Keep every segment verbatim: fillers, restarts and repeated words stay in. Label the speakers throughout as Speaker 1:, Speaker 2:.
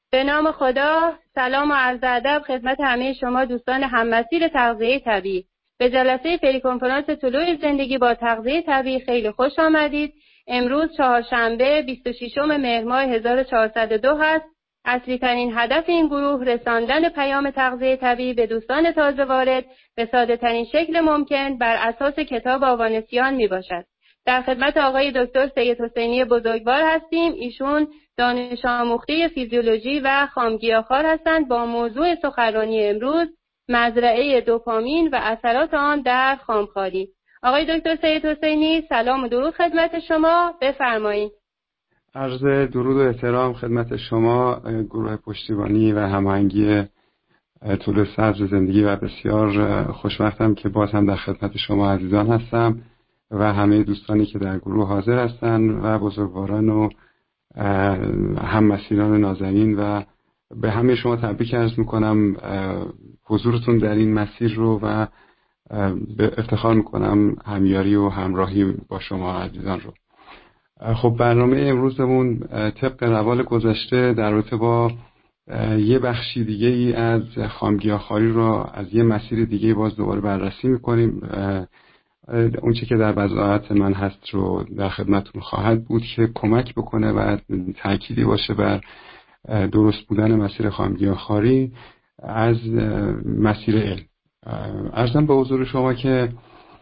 Speaker 1: به نام خدا. سلام و عرض ادب خدمت همه شما دوستان هم‌مسیر تغذیه طبیعی. به جلسه پری کنفرانس طلوع زندگی با تغذیه طبیعی خیلی خوش آمدید. امروز چهارشنبه بیست و ششم مهر ماه هزار و چهارصد و دو هست. اصلی ترین هدف این گروه رساندن پیام تغذیه طبیعی به دوستان تازه وارد به ساده ترین شکل ممکن بر اساس کتاب آوانسیان می باشد. در خدمت آقای دکتر سید حسینی بزرگوار هستیم. ایشون دانش آموخته فیزیولوژی و خامگیاخوار هستند. با موضوع سخنرانی امروز مزرعه دوپامین و اثرات آن در خامخواری. آقای دکتر سید حسینی، سلام و درود خدمت شما، بفرمایید.
Speaker 2: عرض درود و احترام خدمت شما، گروه پشتیبانی و هماهنگی طول سبز زندگی، و بسیار خوشوقتم که باز هم در خدمت شما عزیزان هستم و همه دوستانی که در گروه حاضر هستند و بزرگواران و هم‌مسیران نازنین، و به همه شما تبریک عرض میکنم حضورتون در این مسیر رو و به افتخار میکنم همیاری و همراهی با شما عزیزان رو. خب برنامه امروزمون طبق روال گذشته در رابطه با یه بخشی دیگه ای از خامگیاخواری رو از یه مسیر دیگه باز دوباره بررسی میکنیم. اون چه که در وضاحت من هست رو در خدمتون خواهد بود که کمک بکنه و تأکیدی باشه بر درست بودن مسیر خامگیاخواری از مسیر علم. عرضم به حضور شما که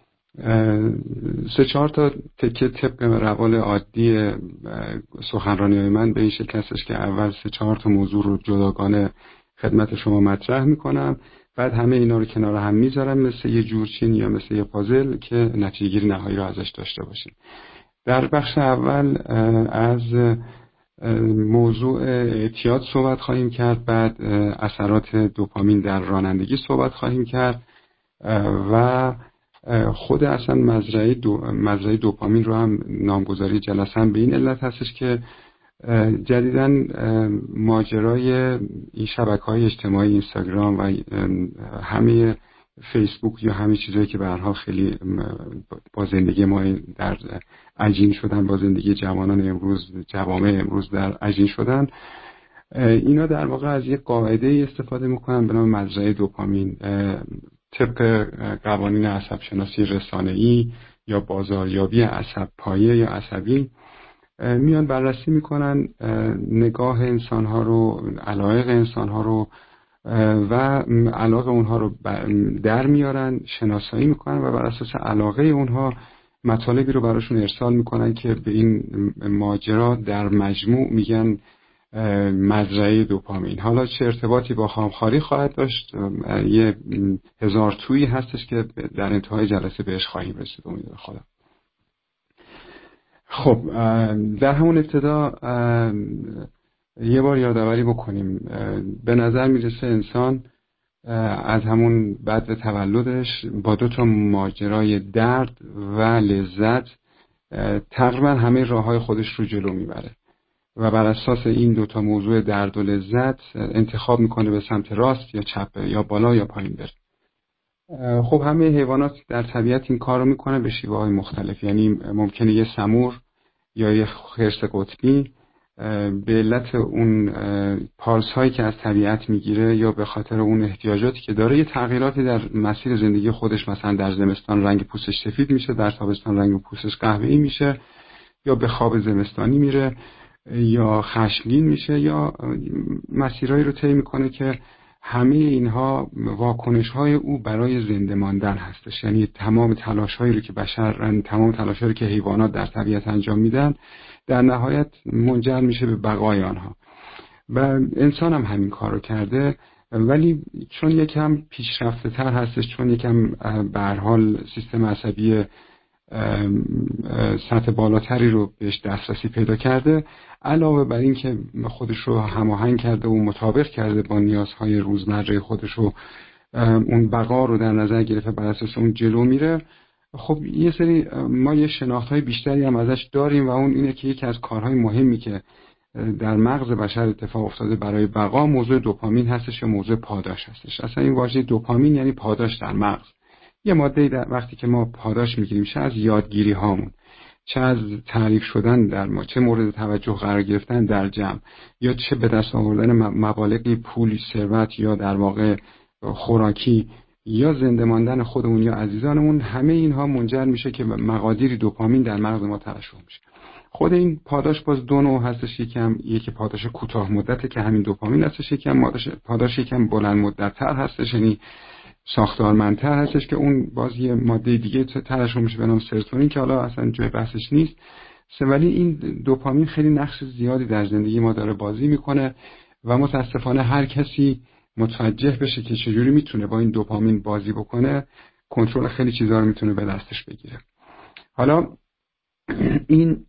Speaker 2: سه چهار تا تکه طبق روال عادی سخنرانی های من به این شکل هستش که اول سه چهار تا موضوع رو جداگانه خدمت شما مطرح میکنم، بعد همه اینا رو کنار هم میذارم مثل یه جورچین یا مثل یه پازل که نتیجه گیری نهایی رو ازش داشته باشیم. در بخش اول از موضوع اعتیاد صحبت خواهیم کرد، بعد اثرات دوپامین در رانندگی صحبت خواهیم کرد و خود اصلا مزرعه دو مزرعه دوپامین رو هم نامگذاری جلسه هم به این علت هستش که جدیداً ماجرای این شبکه‌های اجتماعی اینستاگرام و همه فیسبوک یا همه چیزایی که به هر حال خیلی با زندگی ما در عجین شدن، با زندگی جوانان امروز، جوامع امروز در عجین شدن، اینا در واقع از یک قاعده استفاده میکنن به نام مزرعه دوپامین. طبق قوانین عصب شناسی رسانه‌ای یا بازاریابی عصب پایه یا عصبی میان بررسی میکنن نگاه انسانها رو، علایق انسانها رو و علاقه اونها رو در میارن، شناسایی میکنن و بر اساس علاقه اونها مطالبی رو براشون ارسال میکنن که به این ماجرا در مجموع میگن مزرعه دوپامین. حالا چه ارتباطی با خامخواری خواهد داشت، یه هزار تویی هستش که در انتهای جلسه بهش خواهیم رسید امید خدا. خب در همون ابتدا یه بار یادآوری بکنیم. به نظر میرسه انسان از همون بعد تولدش با دو تا ماجرای درد و لذت تقریبا همه راههای خودش رو جلو میبره و بر اساس این دو تا موضوع درد و لذت انتخاب میکنه به سمت راست یا چپ یا بالا یا پایین بره. خب همه حیوانات در طبیعت این کار رو میکنه به شیوه های مختلف. یعنی ممکنه یه سمور یا یه خرس قطبی به علت اون پالس هایی که از طبیعت میگیره یا به خاطر اون احتیاجاتی که داره یه تغییراتی در مسیر زندگی خودش، مثلا در زمستان رنگ پوستش سفید میشه، در تابستان رنگ پوستش قهوه‌ای میشه، یا به خواب زمستانی میره، یا خشمگین میشه، یا مسیرهایی رو طی میکنه که همه اینها واکنش‌های او برای زنده ماندن هستش. یعنی تمام تلاش‌هایی رو که بشر، تمام تلاش‌هایی که حیوانات در طبیعت انجام میدن در نهایت منجر میشه به بقای آنها و انسان هم همین کار رو کرده، ولی چون یکم پیشرفته تر هستش، چون یکم به هر حال سیستم عصبی سطح بالاتری رو بهش دسترسی پیدا کرده، علاوه بر این که خودش رو هماهنگ کرده و مطابق کرده با نیازهای روزمره خودش رو، اون بقا رو در نظر گرفته، بر اساس اون جلو میره. خب یه سری ما یه شناخت‌های بیشتری هم ازش داریم و اون اینه که یکی از کارهای مهمی که در مغز بشر اتفاق افتاده برای بقا موضوع دوپامین هستش یا موضوع پاداش هستش. اصلا این واژه دوپامین یعنی پاداش در مغز. یه ماده در وقتی که ما پاداش میگیریم، میشه از یادگیری هامون. چه از تعریف شدن در ما، چه مورد توجه قرار گرفتن در جمع، یا چه به دست آوردن مبالغی پولی، ثروت یا در واقع خوراکی، یا زنده ماندن خودمون یا عزیزانمون، همه اینها منجر میشه که مقادیری دوپامین در مغز ما ترشح میشه. خود این پاداش باز دو نوع هستش، یکم یکی پاداش کوتاه مدته که همین دوپامین هستش، یکم پاداش یکم بلند مدت‌تر هستش، یعنی ساختارمندتر هستش که اون باز یه ماده دیگه ترشح میشه به نام سروتونین که حالا اصلا جای بحثش نیست. ولی این دوپامین خیلی نقش زیادی در زندگی ما داره بازی میکنه و متاسفانه هر کسی متوجه بشه که چجوری میتونه با این دوپامین بازی بکنه، کنترل خیلی چیزا رو میتونه به دستش بگیره. حالا این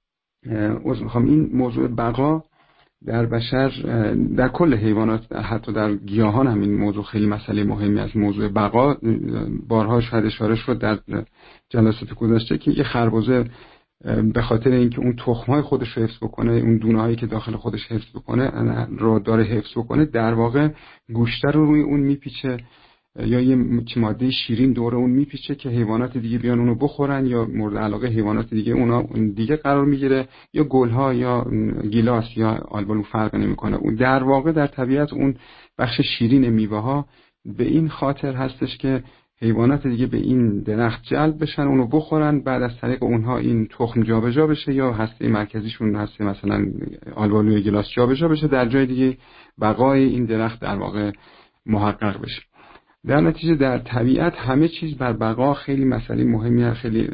Speaker 2: از میخوام این موضوع بقا در بشر، در کل حیوانات، حتی در گیاهان هم این موضوع خیلی مسئله مهمی از موضوع بقا. بارها شاید اشاره شد در جلسات گذشته که یه خربزه به خاطر اینکه اون تخم‌های خودش رو حفظ بکنه، اون دونه‌هایی که داخل خودش حفظ بکنه رو داره حفظ بکنه، در واقع گوشت رو روی اون میپیچه یا یه ماده شیرین دور اون میپیچه که حیوانات دیگه بیان اونو بخورن، یا مورد علاقه حیوانات دیگه اونا دیگه قرار میگیره، یا گلها یا گیلاس یا آلبالو فرق نمیکنه. اون در واقع در طبیعت اون بخش شیرین میوه ها به این خاطر هستش که حیوانات دیگه به این درخت جلب بشن، اونو بخورن، بعد از طریق اونها این تخم جابجا بشه یا هسته مرکزیشون، هسته مثلا آلبالو یا گیلاس جابجا بشه، در جای دیگه بقای این درخت در واقع محقق بشه. در نتیجه در طبیعت همه چیز بر بقا خیلی مسئله مهمی هست، خیلی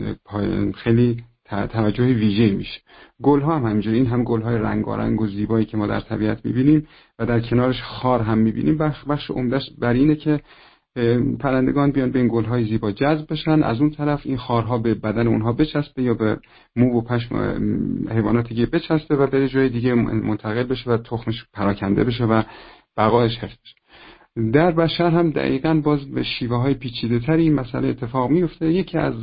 Speaker 2: خیلی توجه ویژه‌ای میشه. گل‌ها هم همینجوری، این هم گل‌های رنگارنگ و زیبایی که ما در طبیعت می‌بینیم و در کنارش خار هم می‌بینیم، بخش عمده‌اش بر اینه که پرندگان بیان به این گل‌های زیبا جذب بشن، از اون طرف این خارها به بدن اونها بچسبه یا به مو و پشم حیوانات دیگه بچسبه و بره جای دیگه منتقل بشه و تخمش پراکنده بشه و بقایش حفظ بشه. در بشر هم دقیقاً باز به شیوه های پیچیده تری این مسئله اتفاق میفته. یکی از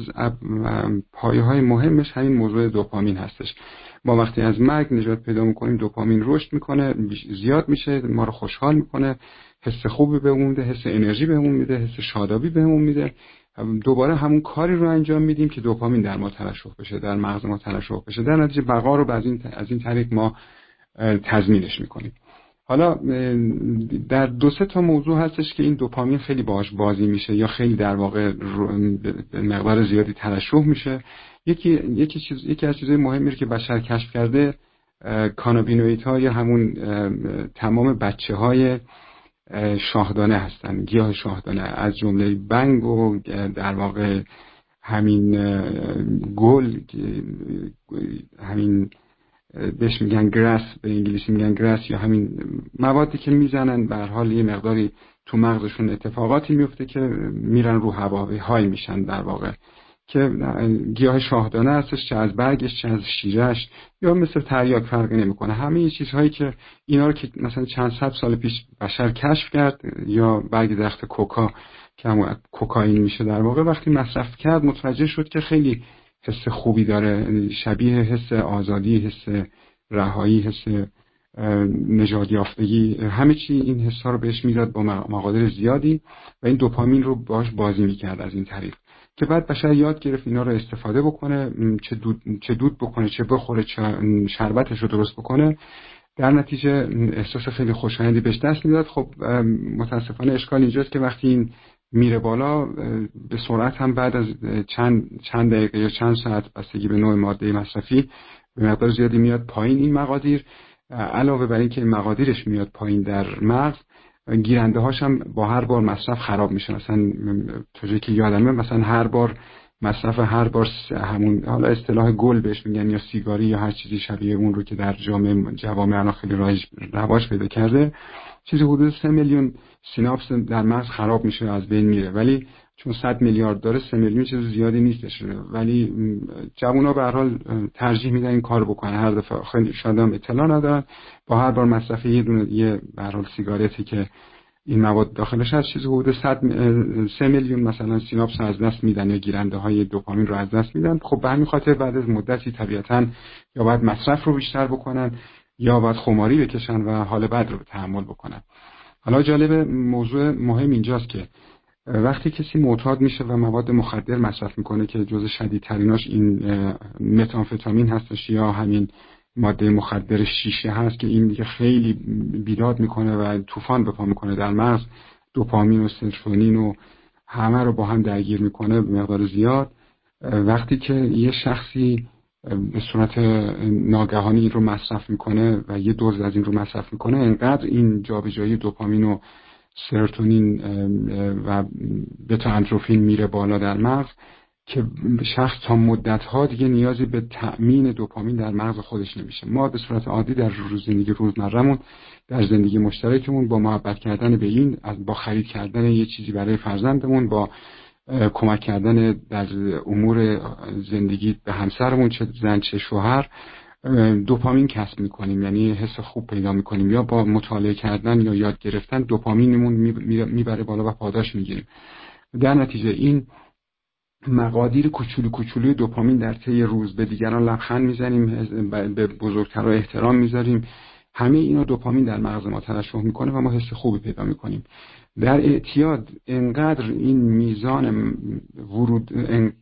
Speaker 2: پایه های مهمش همین موضوع دوپامین هستش. ما وقتی از مرگ نجات پیدا میکنیم دوپامین رشد میکنه، زیاد میشه، ما رو خوشحال میکنه، حس خوبی بهمون میده، حس انرژی بهمون میده، حس شادابی بهمون میده. دوباره همون کاری رو انجام میدیم که دوپامین در ما ترشح بشه، در مغز ما ترشح بشه، در نتیجه بقا رو از این از این طریق ما تضمینش میکنیم. حالا در دو سه تا موضوع هستش که این دوپامین خیلی باهاش بازی میشه یا خیلی در واقع به مقدار زیادی ترشح میشه. یکی یکی چیز یکی از چیزهای مهمی که بشر کشف کرده کانابینوئیدها یا همون تمام بچه‌های شاهدانه هستن، گیاه شاهدانه، از جمله بنگ و در واقع همین گل، همین بهش میگن گراس، به انگلیسی میگن گراس، یا همین موادی که میزنن به هر حال یه مقداری تو مغزشون اتفاقاتی میفته که میرن رو هوا های میشن، در واقع که گیاه شاهدانه هستش، چه از برگش چه از شیرش یا مثل تریاک فرقی نمیکنه. همه این چیزهایی که اینا رو که مثلا چند صد سال پیش بشر کشف کرد، یا برگ درخت کوکا که همون کوکائین میشه در واقع، وقتی مصرف کرد متوجه شد که خیلی حس خوبی داره، شبیه حس آزادی، حس رهایی، حس نژاد یافتگی، همه چی این حسا رو بهش میداد با مقادیر زیادی و این دوپامین رو باش بازی میکرد از این طریق، که بعد بشر یاد گرفت اینا رو استفاده بکنه، چه دود چه دود بکنه، چه بخوره، چه شربتش رو درست بکنه. در نتیجه احساس خیلی خوشایندی بهش دست میداد. خب متاسفانه اشکال اینجاست که وقتی این میره بالا، به سرعت هم بعد از چند چند دقیقه یا چند ساعت بستگی به نوع ماده مصرفی به مقدار زیادی میاد پایین این مقادیر. علاوه بر این که این مقادیرش میاد پایین در مغز، گیرنده هاش هم با هر بار مصرف خراب میشه. مثلا توجه که یادمه، مثلا هر بار مصرف هر بار همون، حالا اصطلاح گل بهش میگن یا سیگاری یا هر چیزی شبیه اون رو که در جامعه جوامع الان خیلی رایج رواج پیدا کرده، چیزی حدود سه میلیون سیناپس در مغز خراب میشه، از بین میره. ولی چون صد میلیارد داره، سه میلیون چیز زیادی نیستش، ولی جوونا به هر حال ترجیح میدن این کارو بکنن. هر دفعه خیلی شاید هم اطلاع ندارن، با هر بار مصرف یه دونه یه به هر حال سیگارتی که این مواد داخلش هست، چیزی حدود صد سه میلیون مثلا سیناپس از دست میدن یا گیرنده های دوپامین رو از دست میدن. خب به همین خاطر بعد از مدتی طبیعتاً یا باید مصرف رو بیشتر بکنن یا باید خماری بکشن و حال بد رو تحمل بکنن. حالا جالب موضوع مهم اینجاست که وقتی کسی معتاد میشه و مواد مخدر مصرف میکنه که جز شدیدتریناش این متامفتامین هستش یا همین ماده مخدر شیشه هست که این دیگه خیلی بیداد میکنه و طوفان به پا میکنه در مغز، دوپامین و سروتونین و همه رو با هم درگیر میکنه به مقدار زیاد. وقتی که یه شخصی به صورت ناگهانی این رو مصرف میکنه و یه دوز از این رو مصرف میکنه، انقدر این جابجایی دوپامین و سروتونین و بتا اندروفین میره بالا در مغز که شخص تا مدت‌ها دیگه نیازی به تأمین دوپامین در مغز خودش نمیشه. ما به صورت عادی در روز زندگی روزمره‌مون، در زندگی مشترکمون، با محبت کردن به این، با خرید کردن یه چیزی برای فرزندمون، با کمک کردن در امور زندگی به همسرمون، چه زن چه شوهر، دوپامین کسب میکنیم، یعنی حس خوب پیدا میکنیم، یا با مطالعه کردن یا یاد گرفتن دوپامینمون میبره بالا و پاداش میگیریم. در نتیجه این مقادیر کوچولو کوچولوی دوپامین در طی روز، به دیگران لبخند میزنیم، به بزرگترها احترام میذاریم، همه اینا دوپامین در مغز ما ترشح میکنه و ما حس خوبی پیدا میکنیم. در اعتیاد انقدر این میزان ورود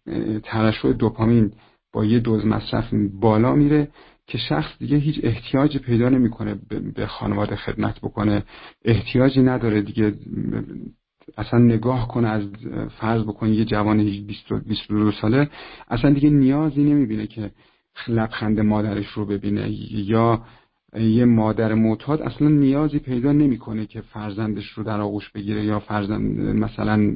Speaker 2: ترشح دوپامین با یه دوز مصرف بالا میره که شخص دیگه هیچ احتیاجی پیدا نمیکنه به خانواده خدمت بکنه، احتیاجی نداره دیگه اصلا نگاه کنه، از فرض بکنه یه جوان بیست و دو ساله اصلا دیگه نیازی نمیبینه که لبخند مادرش رو ببینه، یا یه مادر معتاد اصلا نیازی پیدا نمیکنه که فرزندش رو در آغوش بگیره یا فرزند مثلا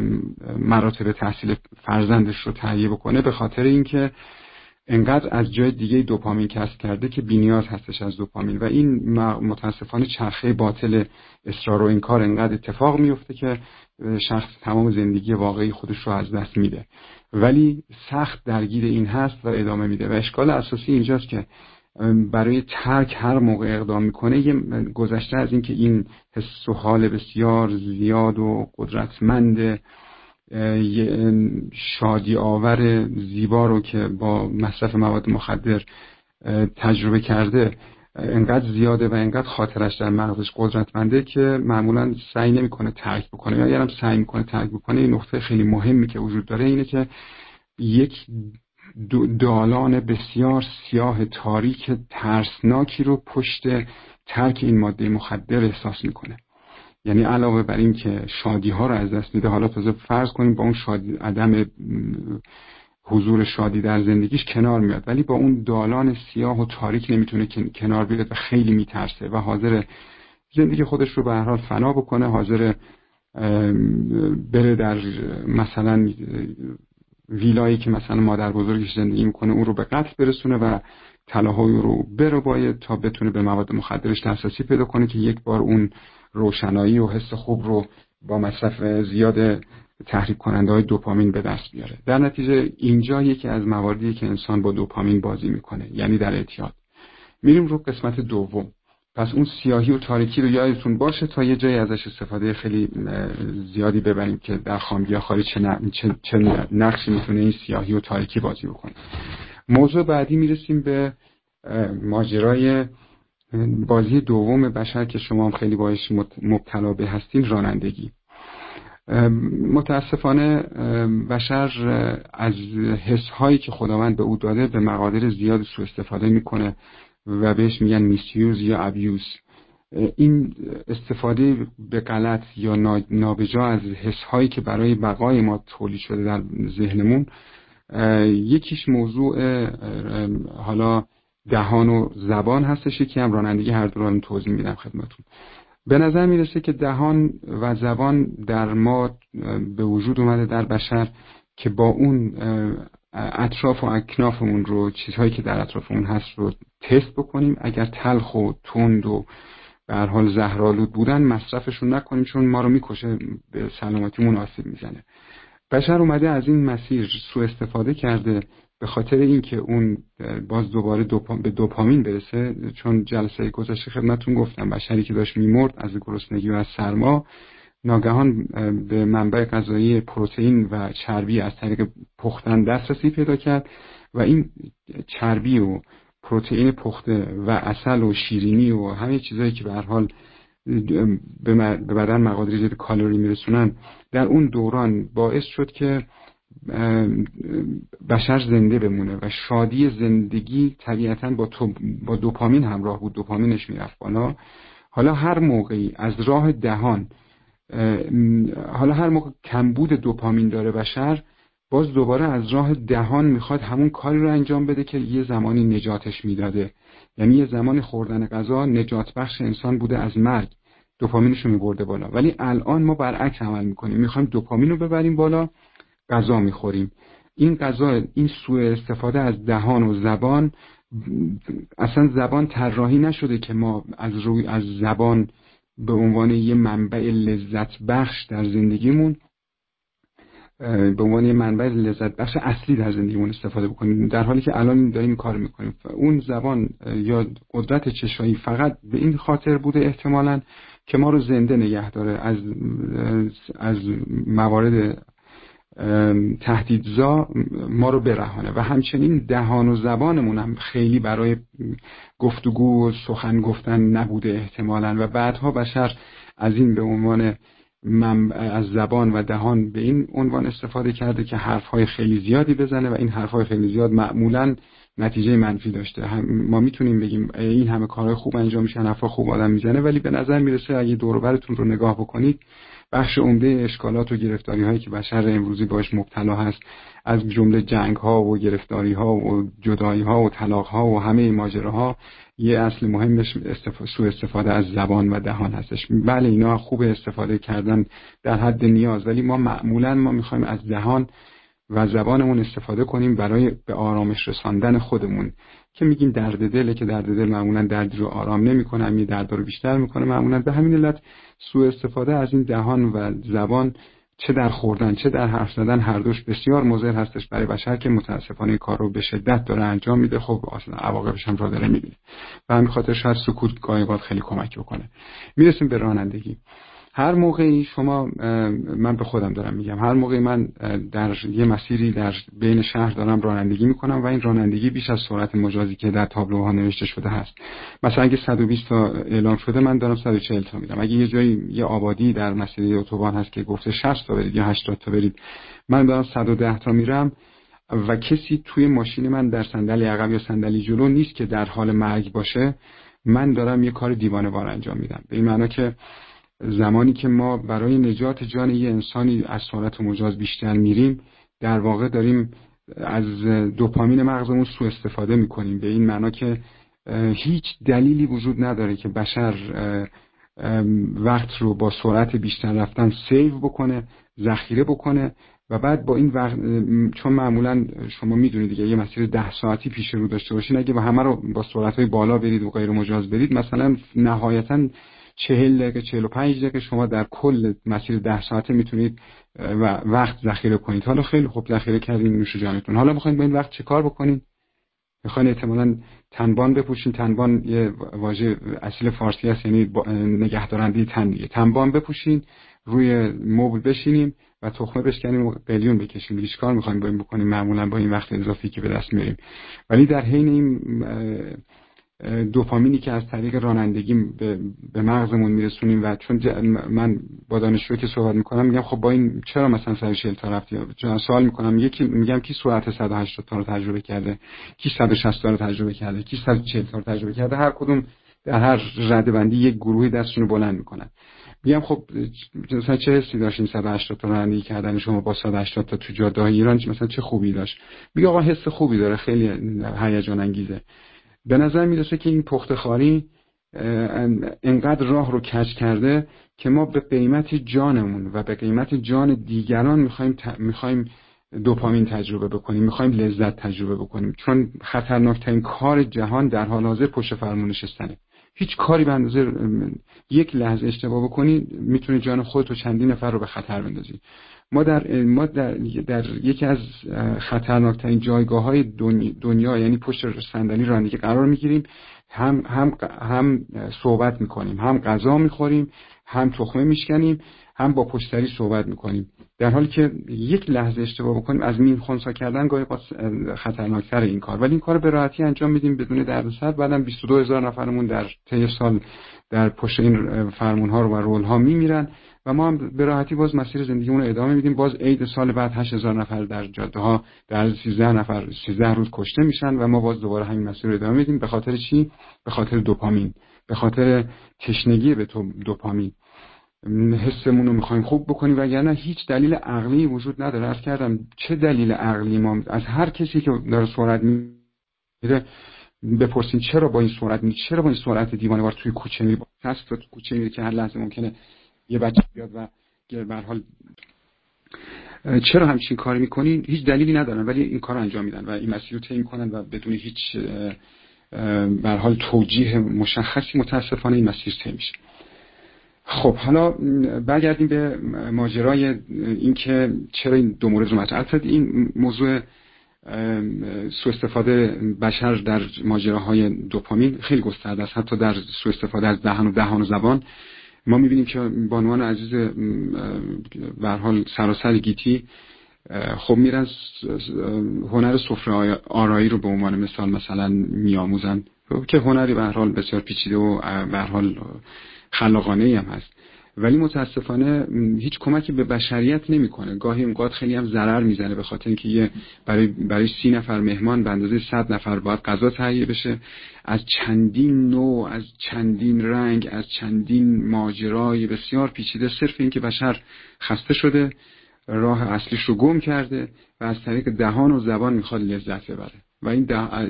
Speaker 2: مراتب تحصیل فرزندش رو تهیه بکنه، به خاطر اینکه انقدر از جای دیگه دوپامین کسب کرده که بی‌نیاز هستش از دوپامین. و این متاسفانه چرخه باطل اصرار و انکار انقدر اتفاق میفته که شخص تمام زندگی واقعی خودش رو از دست میده، ولی سخت درگیر این هست و ادامه میده. و اشکال اساسی اینجاست که برای ترک هر موقع اقدام میکنه، یه گذشته از این که این حس و حال بسیار زیاد و قدرتمند شادی آور زیبا رو که با مصرف مواد مخدر تجربه کرده انقدر زیاده و انقدر خاطرش در مغزش قدرتمنده که معمولا سعی نمیکنه ترک بکنه، یا اگر هم سعی میکنه ترک بکنه، این نقطه خیلی مهمی که وجود داره اینه که یک دالان بسیار سیاه تاریک ترسناکی رو پشت ترک این ماده مخدر احساس میکنه. یعنی علاوه بر این که شادی ها رو از دست میده، حالا تازه فرض کنیم با اون شادی، عدم حضور شادی در زندگیش کنار میاد، ولی با اون دالان سیاه و تاریک نمیتونه کنار بیاد و خیلی میترسه و حاضر زندگی خودش رو به هر حال فنا بکنه، حاضر بره در مثلا ویلایی که مثلا مادر بزرگش زندگی میکنه اون رو به قتل برسونه و طلاهای رو بره باید تا بتونه به مواد مخدرش دسترسی پیدا کنه که یک بار اون روشنایی و حس خوب رو با مصرف زیاد تحریک کننده های دوپامین به دست بیاره. در نتیجه اینجا یکی از مواردیه که انسان با دوپامین بازی میکنه، یعنی در اعتیاد. میریم رو قسمت دوم. پس اون سیاهی و تاریکی رو یادتون باشه تا یه جایی ازش استفاده خیلی زیادی ببریم که در خامگیاخواری چه, چه, چه نقشی میتونه این سیاهی و تاریکی بازی بکنه. موضوع بعدی میرسیم به ماجرای بازی دوم بشر که شما هم خیلی باهاش مبتلا به هستین، رانندگی. متاسفانه بشر از حس‌هایی که خداوند به او داده به مقادیر زیاد سوء استفاده میکنه و بهش میگن میسیوز یا ابیوز. این استفاده به غلط یا نابجا از حس‌هایی که برای بقای ما تولید شده در ذهنمون، یکیش موضوع حالا دهان و زبان هستش، یکی هم رانندگی. هر دو رو توضیح میدم خدمتتون. به نظر میرسه که دهان و زبان در ما به وجود اومده در بشر که با اون اطراف و اکنافمون رو، چیزهایی که در اطرافمون هست رو تست بکنیم. اگر تلخ و تند و به هر حال زهرآلود بودن مصرفشون نکنیم، چون ما رو میکشه، به سلامتیمون آسیب میزنه. بشر اومده از این مسیر سوء استفاده کرده به خاطر اینکه اون باز دوباره دوپام به دوپامین برسه. چون جلسه گذشته خدمتتون گفتم بشری که داشت میمرد از گرسنگی و از سرما، ناگهان به منبع غذایی پروتئین و چربی از طریق پختن دسترسی پیدا کرد و این چربی و پروتئین پخته و عسل و شیرینی و همه چیزایی که به هر حال به بدن مقادیر زیاد کالری میرسونن، در اون دوران باعث شد که بشر زنده بمونه و شادی زندگی طبیعتاً با, با دوپامین همراه بود، دوپامینش میرفت بالا. حالا هر موقعی از راه دهان، حالا هر موقع کمبود دوپامین داره بشر، باز دوباره از راه دهان میخواد همون کاری رو انجام بده که یه زمانی نجاتش میداده. یعنی یه زمانی خوردن غذا نجات بخش انسان بوده از مرگ، دوپامینش رو میبرده بالا. ولی الان ما برعکس عمل میکنیم، میخوایم دوپامین رو ببریم بالا، غذا میخوریم. این غذا، این سوء استفاده از دهان و زبان، اصلا زبان طراحی نشده که ما از روی از زبان به عنوان یه منبع لذت بخش در زندگیمون، به عنوان یه منبع لذت بخش اصلی در زندگیمون استفاده بکنیم، در حالی که الان داریم این کار میکنیم. اون زبان یا قدرت چشایی فقط به این خاطر بوده احتمالاً که ما رو زنده نگه داره، از از موارد تهدیدزا ما رو برهانه. و همچنین دهان و زبانمون هم خیلی برای گفتگو و سخن گفتن نبوده احتمالاً، و بعدها بشر از این به عنوان من از زبان و دهان به این عنوان استفاده کرده که حرفهای خیلی زیادی بزنه و این حرفهای خیلی زیاد معمولاً نتیجه منفی داشته. ما میتونیم بگیم این همه کارهای خوب انجام میشه، حرفا خوب آدم میزنه، ولی به نظر میرسه اگه دور و برتون رو نگاه بکنید، بخش عمده اشکالات و گرفتاری هایی که بشر امروزی باش مبتلا هست، از جمله جنگ ها و گرفتاری ها و جدایی ها و طلاق ها و همه این ماجراها، یه اصل مهمش استف... سوء استفاده از زبان و دهان هستش. بله اینا خوب استفاده کردن در حد نیاز، ولی ما معمولا ما میخوایم از دهان و زبانمون استفاده کنیم برای به آرامش رساندن خودمون، که میگیم درد دله، که درد دل معمولا درد رو آرام نمیکنه، همین درد رو بیشتر میکنه. معمولا به همین علت سوء استفاده از این دهان و زبان، چه در خوردن چه در حرف زدن، هر دوش بسیار مضر هستش برای بشر که متاسفانه این کار رو به شدت داره انجام میده. خب اصلا عواقبش هم را داره میبینه و همین خاطر شاید سکوت گاهی اوقات خیلی کمک بکنه. میرسیم به رانندگی. هر موقعی شما، من به خودم دارم میگم، هر موقعی من در یه مسیری در بین شهر دارم رانندگی میکنم و این رانندگی بیش از سرعت مجازی که در تابلوها نوشته شده هست، مثلا اگه صد و بیست تا اعلام شده من دارم صد و چهل تا میرم. اگه یه جایی یه آبادی در مسیر اتوبان هست که گفته شصت تا برید یا هشتاد تا برید، من دارم صد و ده تا میرم و کسی توی ماشین من در صندلی عقب یا صندلی جلو نیست که در حال مرگ باشه، من دارم یه کار دیوانه وار انجام میدم. به این معنی که زمانی که ما برای نجات جان یه انسانی از سرعت مجاز بیشتر میریم، در واقع داریم از دوپامین مغزمون سوء استفاده میکنیم. به این معنا که هیچ دلیلی وجود نداره که بشر وقت رو با سرعت بیشتر رفتن سیو بکنه، ذخیره بکنه و بعد با این وقت، چون معمولا شما میدونید دیگه یه مسیر ده ساعتی پیش رو داشته باشین، اگه با همه رو با سرعت‌های بالا برید و غیر مجاز برید، مثلا نهایتاً چهل دقیقه چهل و پنج دقیقه شما در کل مسیر ده ساعته میتونید و وقت ذخیره کنید. حالا خیلی خوب ذخیره کردین نوش جانتون. حالا میخواین با این وقت چه کار بکنین؟ میخواین احتمالاً تنبان بپوشین. تنبان یه واژه اصیل فارسی است، یعنی نگهدارنده تن دیگه. تنبان بپوشین، روی مبل بشینیم و تخمه بشکنیم و قلیون بکشیم. هیچ کار میخوایم با این بکنیم معمولاً با این وقت اضافی که به دست میاریم. ولی در حین این دوپامینی که از طریق رانندگی به مغزمون میرسونیم، و چون من با دانشجویی که صحبت میکنم میگم خب با این چرا مثلا صد و چهل تا رفتی، چون سوال میکنم یکی میگم کی سرعت صد و هشتاد تا رو تجربه کرده، کی صد و شصت تا رو تجربه کرده، کی صد و چهل تا رو تجربه کرده، هر کدوم در هر رده‌بندی یک گروهی دستشون رو بلند میکنن. میگم خب مثلا چه حسی داشتین صد و هشتاد تا رانندگی کردن شما با صد و هشتاد تا تو جاده‌های ایران، مثلا چه خوبی داشت؟ میگه آقا حس خوبی داره، خیلی هیجان انگیزه. به نظر میرسه که این پخته‌خواری انقدر راه رو کج کرده که ما به قیمت جانمون و به قیمت جان دیگران میخوایم ت... میخوایم دوپامین تجربه بکنیم، میخوایم لذت تجربه بکنیم، چون خطرناکترین کار جهان در حال حاضر پشت فرمون نشستنه. هیچ کاری به اندازه یک لحظه اشتباه بکنی میتونه جان خودت و چندین نفر رو به خطر بندازی. ما در ما در, در یکی از خطرناکترین جایگاه‌های دنیا, دنیا یعنی پشت صندلی رانندگی قرار میگیریم، هم هم هم صحبت میکنیم، هم غذا میخوریم، هم تخمه میشکنیم، هم با پشتری صحبت میکنیم، در حالی که یک لحظه اشتباه بکنیم از مین خنثی کردن گاهی خطرناکتر این کار. ولی این کار به راحتی انجام میدیم بدون دردسر. بعدم بیست و دو هزار نفرمون در طی سال در پشت این فرمان‌ها و رول‌ها میمیرن و ما هم به راحتی باز مسیر زندگیمون رو ادامه میدیم. باز عید سال بعد هشت هزار نفر در جاده‌ها در سیزده نفر سیزده روز کشته میشن و ما باز دوباره همین مسیر رو ادامه میدیم. به خاطر چی؟ به خاطر دوپامین، به خاطر تشنگی به دوپامین. حسمون رو میخوایم خوب بکنیم وگرنه هیچ دلیل عقلی وجود نداره. عرض کردم چه دلیل عقلی ما از هر کسی که داره سرعت میره بپرسین چرا با این سرعت میره، چرا با این سرعت دیوانه‌وار توی کوچه میره، هست تو کوچه میره که هر لحظه ممکنه یه بچه بیاد و به هر حال چرا همچین کاری میکنین؟ هیچ دلیلی ندارن ولی این کار انجام میدن و این مسیر رو طی میکنن و بدون هیچ به هر حال توجیه مشخصی متاسفانه این مسیر طی میشه. خب حالا برگردیم به ماجرای این که چرا این دو مورد رو مطرح کردیم. این موضوع سوء استفاده بشر در ماجراهای دوپامین خیلی گسترده است. حتی در سوء استفاده از دهان و دهان و زبان ما می‌بینیم که بانوان عزیز به هر حال سراسر گیتی خب میرن هنر سفره آرایی رو به عنوان مثال مثلا میآموزن که هنری به هر حال بسیار پیچیده و به هر حال خلاقانه‌ای هم هست، ولی متاسفانه هیچ کمکی به بشریت نمیکنه. گاهی اونقدر خیلی هم ضرر میزنه به خاطر اینکه یه برای برای سی نفر مهمان به اندازه صد نفر باید غذا تهیه بشه، از چندین نوع، از چندین رنگ، از چندین ماجرای بسیار پیچیده، صرف اینکه بشر خسته شده، راه اصلیش رو گم کرده و از طریق دهان و زبان میخواد لذت ببره. و این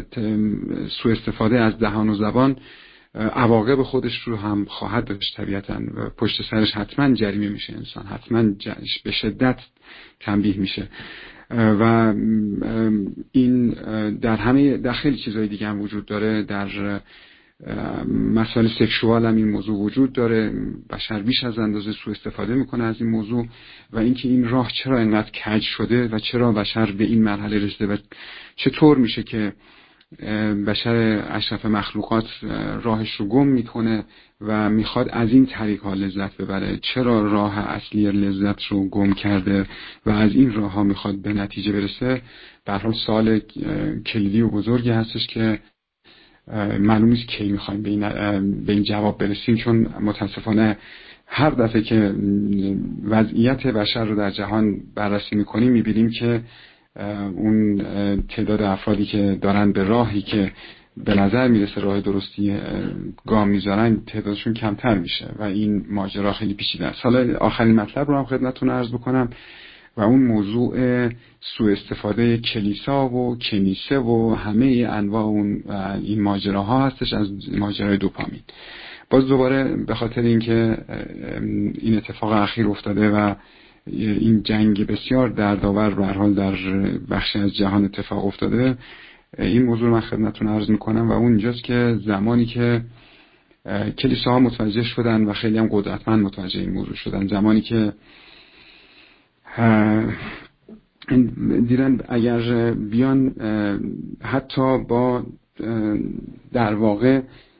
Speaker 2: سوء استفاده از دهان و زبان عواقب خودش رو هم خواهد داشت طبیعتاً و پشت سرش حتما جریمه میشه انسان، حتما به شدت تنبیه میشه و این در همه در خیلی چیزهای دیگه هم وجود داره. در مسائل سکشوال هم این موضوع وجود داره، بشر بیش از اندازه سوء استفاده میکنه از این موضوع و اینکه این راه چرا اینقدر کج شده و چرا بشر به این مرحله رسیده و چطور میشه که بشر اشرف مخلوقات راهش رو گم میکنه و میخواد از این طریق ها لذت ببره، چرا راه اصلی لذت رو گم کرده و از این راه ها میخواد به نتیجه برسه. به هر حال سوال کلیدی و بزرگی هستش که معلوم نیست کی میخوایم به این به این جواب برسیم، چون متاسفانه هر دفعه که وضعیت بشر رو در جهان بررسی میکنیم میبینیم که اون تعداد افرادی که دارن به راهی که به نظر میرسه راه درستی گام میذارن تعدادشون کمتر میشه و این ماجرا خیلی پیچیده است. حالا آخرین مطلب رو هم خدمتتون عرض بکنم و اون موضوع سوء استفاده کلیسا و کنیسه و همه انواع اون این ماجراها هستش از ماجرای دوپامین. باز دوباره به خاطر اینکه این اتفاق اخیر افتاده و این جنگ بسیار دردآور به هر حال در بخشی از جهان اتفاق افتاده، این موضوع رو من خدمتتون عرض میکنم و اونجاست که زمانی که کلیساها متوجه شدن و خیلی هم قدرتمند متوجه این موضوع شدن، زمانی که دیدن اگر بیان حتی با در واقع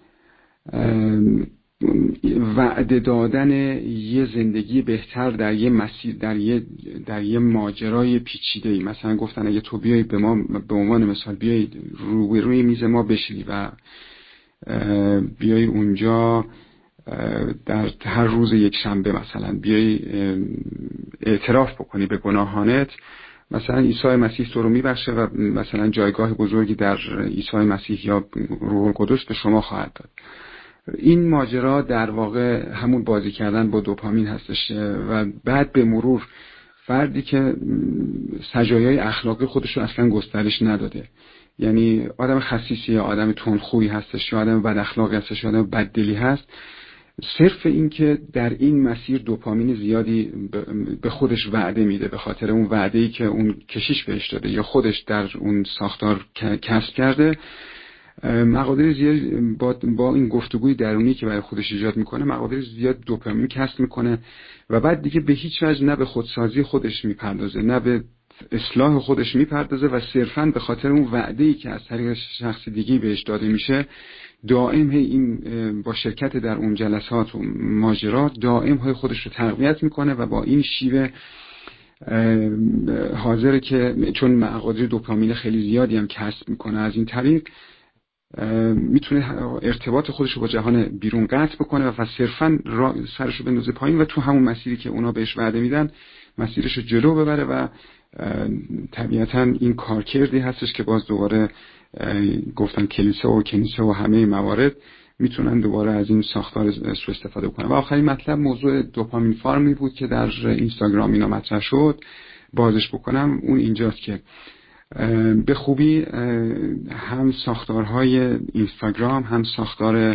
Speaker 2: وعده دادن یه زندگی بهتر در یه مسیر، در یه در یه ماجرای پیچیده‌ای، مثلا گفتن اگه تو بیای به ما به عنوان مثال بیای روی روی میز ما بشینی و بیای اونجا در هر روز یک شنبه مثلا بیای اعتراف بکنی به گناهانت، مثلا عیسی مسیح تو رو میبخشه و مثلا جایگاه بزرگی در عیسی مسیح یا روح القدس به شما خواهد داد. این ماجرا در واقع همون بازی کردن با دوپامین هستش و بعد به مرور فردی که سجایای اخلاقی خودش رو اصلا گسترش نداده، یعنی آدم خسیسی، آدم تندخویی هستش یا آدم بد اخلاقی هستش یا آدم بددلی هست، صرف این که در این مسیر دوپامین زیادی به خودش وعده میده به خاطر اون وعده‌ای که اون کشیش بهش داده یا خودش در اون ساختار کسب کرده، مقادیر زیاد با, با این گفتگوی درونی که برای خودش ایجاد میکنه مقادیر زیاد دوپامین کسب میکنه و بعد دیگه به هیچ وجه نه به خودسازی خودش میپردازه نه به اصلاح خودش میپردازه و صرفاً به خاطر اون وعده‌ای که از طریق شخص دیگی بهش داده میشه دائم این با شرکت در اون جلسات و ماجرات دائم های خودش رو تقویت میکنه و با این شیوه حاضره که چون مقادیر دوپامین خیلی زیادی هم کسب میکنه از این طریق میتونه ارتباط خودش رو با جهان بیرون قطع بکنه و صرفا سرش رو بندازه پایین و تو همون مسیری که اونا بهش وعده میدن مسیرش رو جلو ببره و طبیعتا این کارکردی هستش که باز دوباره گفتن کلیسا و کنیسه و همه موارد میتونن دوباره از این ساختار سوء استفاده کنن. و آخرین مطلب موضوع دوپامین فارمی بود که در اینستاگرام اینا مطرح شد. بازش بکنم اون اینجاست که به خوبی هم ساختارهای اینستاگرام هم ساختار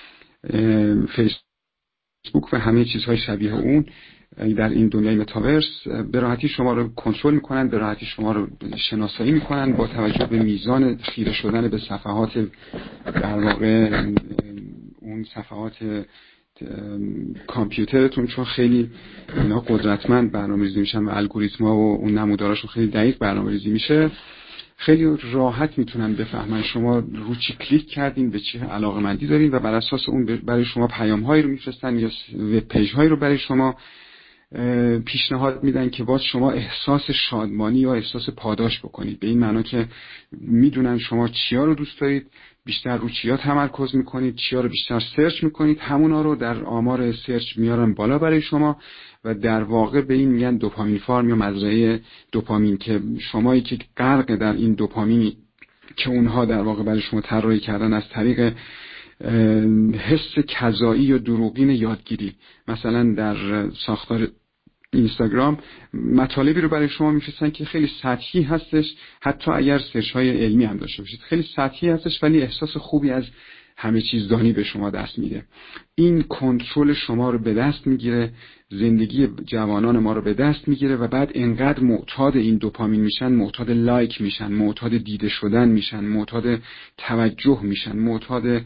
Speaker 2: فیسبوک و همه چیزهای شبیه اون در این دنیای متاورس به راحتی شما رو کنترل میکنن، به راحتی شما رو شناسایی میکنن با توجه به میزان خیره شدن به صفحات، در واقع اون صفحات کامپیوترتون، چون خیلی اینا قدرتمند برنامه‌ریزی میشن و الگوریتم‌ها و اون نموداراشون خیلی دقیق برنامه‌ریزی میشه. خیلی راحت میتونن بفهمن شما رو چی کلیک کردین، به چی علاقه‌مندی دارین و بر اساس اون برای شما پیام‌هایی رو میفرستن یا وب پیج‌هایی رو برای شما پیشنهاد میدن که باز شما احساس شادمانی یا احساس پاداش بکنید، به این معنا که میدونن شما چیا رو دوست دارید، بیشتر رو چیا تمرکز میکنید، چیا رو بیشتر سرچ میکنید، همونا رو در آمار سرچ میارن بالا برای شما و در واقع به این میگن دوپامین فارم یا مزرعه دوپامین، که شمایی که غرق در این دوپامینی که اونها در واقع برای شما طراحی کردن از طریق حس کذایی یا دروغین یادگیری. مثلا در ساختار اینستاگرام مطالبی رو برای شما میفرستن که خیلی سطحی هستش، حتی اگر سرچ های علمی هم داشته باشید خیلی سطحی هستش، ولی احساس خوبی از همه چیز دانی به شما دست میده. این کنترل شما رو به دست میگیره، زندگی جوانان ما رو به دست میگیره و بعد انقدر معتاد این دوپامین میشن، معتاد لایک میشن، معتاد دیده شدن میشن، معتاد توجه میشن، معتاد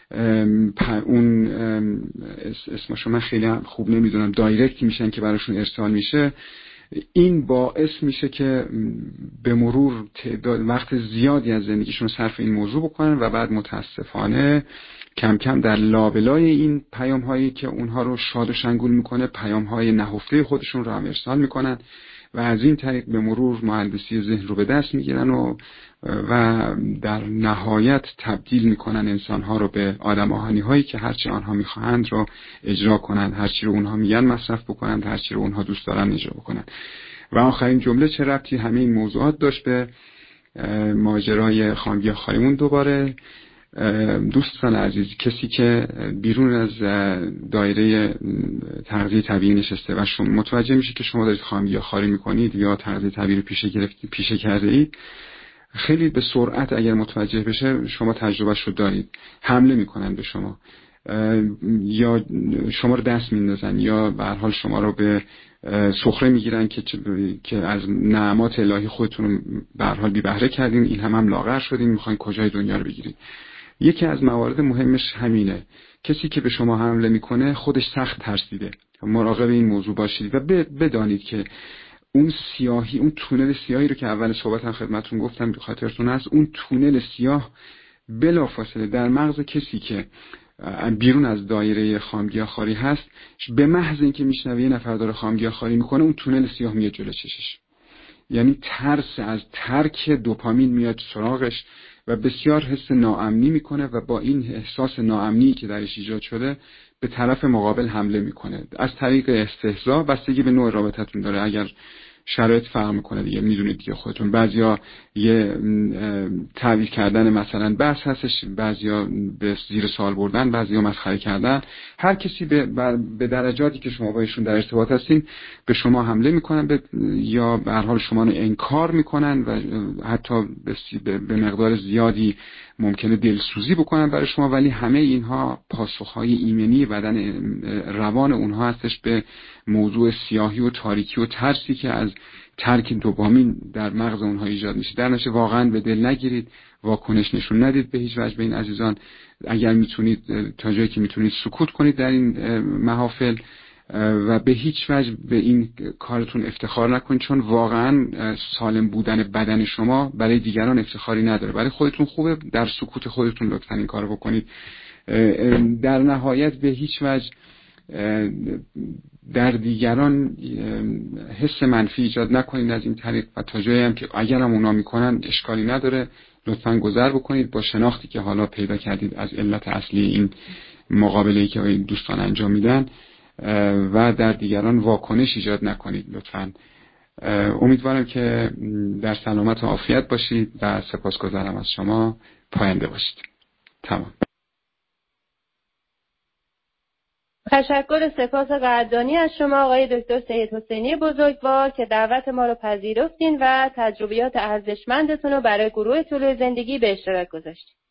Speaker 2: اون اسمشو من خیلی خوب نمیدونم دایرکت میشن که براشون ارسال میشه. این باعث میشه که به مرور تعداد وقت زیادی از زندگیشون صرف این موضوع بکنن و بعد متاسفانه کم کم در لابلای این پیام هایی که اونها رو شاد و شنگول میکنه پیام های نهفته خودشون رو هم ارسال میکنن و از این طریق به مرور مهندسی ذهن رو به دست میگیرن و و در نهایت تبدیل میکنن انسانها رو به آدم آهنی هایی که هرچی آنها میخواهند رو اجرا کنن، هرچی رو اونها میگن مصرف بکنن، هرچی رو اونها دوست دارن اجرا بکنن. و آخرین جمله چه ربطی همه این موضوعات داشت به ماجرای خامگیاخواریمون؟ دوباره دوستان عزیز، کسی که بیرون از دایره تغذیه طبیعی نشسته و شما متوجه میشه که شما دارید خامگیاخواری میکنید یا تغذیه طبیعی رو پیشه گرفتید، پیشه کرده اید، خیلی به سرعت اگر متوجه بشه شما تجربهش رو دارید، حمله میکنن به شما یا شما رو دست میندازن یا به هر حال شما رو به سخره میگیرن که که از نعمات الهی خودتون رو به هر حال بی بهره کردین، این هم هم لاغر شدین، میخواین کجای دنیا رو بگیرید. یکی از موارد مهمش همینه. کسی که به شما حمله میکنه خودش سخت ترسیده. مراقب این موضوع باشید و بدانید که اون سیاهی، اون تونل سیاهی رو که اول صحبتم خدمتتون گفتم خاطرتون هست، اون تونل سیاه بلافاصله در مغز کسی که بیرون از دایره خامگیاخواری هست، به محض اینکه میشنوه یه نفر داره خامگیاخواری میکنه اون تونل سیاه میاد جلو چشش، یعنی ترس از ترک دوپامین میاد سراغش و بسیار حس ناامنی میکنه و با این احساس ناامنی که درش ایجاد شده به طرف مقابل حمله میکنه از طریق استهزا. بستگی به نوع رابطتون داره، اگر شرایط فرق میکنه دیگه میدونید دیگه خودتون، بعضیا یه تعویض کردن مثلا بحث هستش، بعضیا به زیر سوال بردن، بعضیا مسخره کردن. هر کسی به, به درجاتی که شما با ایشون در ارتباط هستین به شما حمله میکنن به یا به هر حال شما رو انکار میکنن و حتی به, به مقدار زیادی ممکنه دلسوزی بکنن برای شما، ولی همه اینها پاسخهای ایمنی بدن روان اونها هستش به موضوع سیاهی و تاریکی و ترسی که از ترک دوپامین در مغز اونها ایجاد میشه. در نتیجه واقعا به دل نگیرید، واکنش نشون ندید به هیچ وجه به این عزیزان. اگر میتونید تا جایی که میتونید سکوت کنید در این محافل و به هیچ وجه به این کارتون افتخار نکنید، چون واقعا سالم بودن بدن شما برای دیگران افتخاری نداره، برای خودتون خوبه. در سکوت خودتون لطفاً این کارو بکنید. در نهایت به هیچ وجه در دیگران حس منفی ایجاد نکنید از این طریق و تا جایی هم که اگر هم اونا میکنن اشکالی نداره، لطفاً گذر بکنید با شناختی که حالا پیدا کردید از علت اصلی این مقابله‌ای که این دوستان انجام میدن و در دیگران واکنش ایجاد نکنید لطفاً. امیدوارم که در سلامت و عافیت باشید و سپاسگزارم از شما. پاینده باشید. تمام.
Speaker 1: تشکر سپاس قدردانی از شما آقای دکتر سید حسینی بزرگوار که دعوت ما رو پذیرفتین و تجربیات ارزشمندتون رو برای گروه طلوع زندگی به اشتراک گذاشتین.